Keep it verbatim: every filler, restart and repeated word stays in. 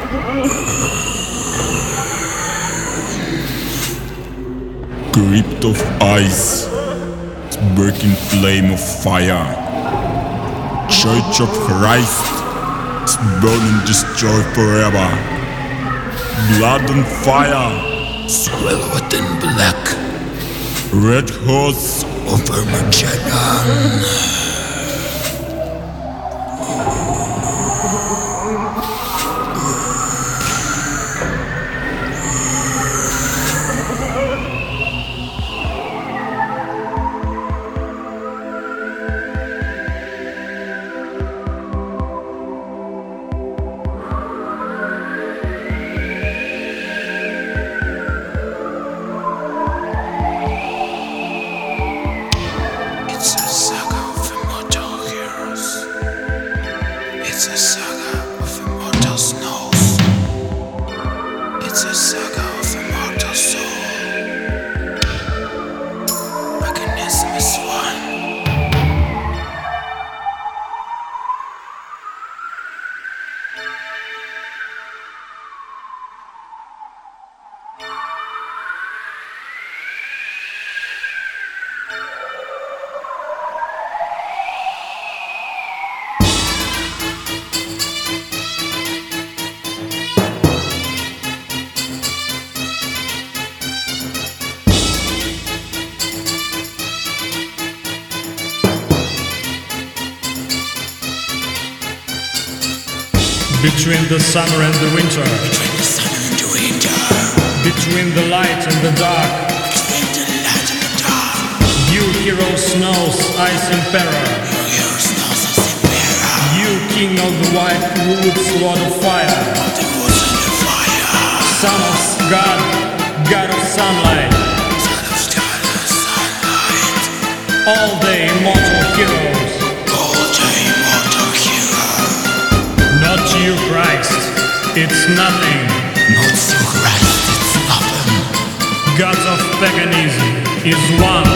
Crypt of ice, breaking flame of fire. Church of Christ, it's burning, destroy forever. Blood and fire, swallowed in black. Red horse of Armageddon. Between the summer and the winter, between the summer and the winter, between the light and the dark, between the light and the dark, you hero snows, ice emperor, you hero snows, ice emperor, you king of the white woods, lord of fire, of the woods and the fire, son of God, god of sunlight, son of God of sunlight, all day immortal heroes. Not you, Christ, it's nothing. Not you, Christ, it's nothing. Gods of paganism is one.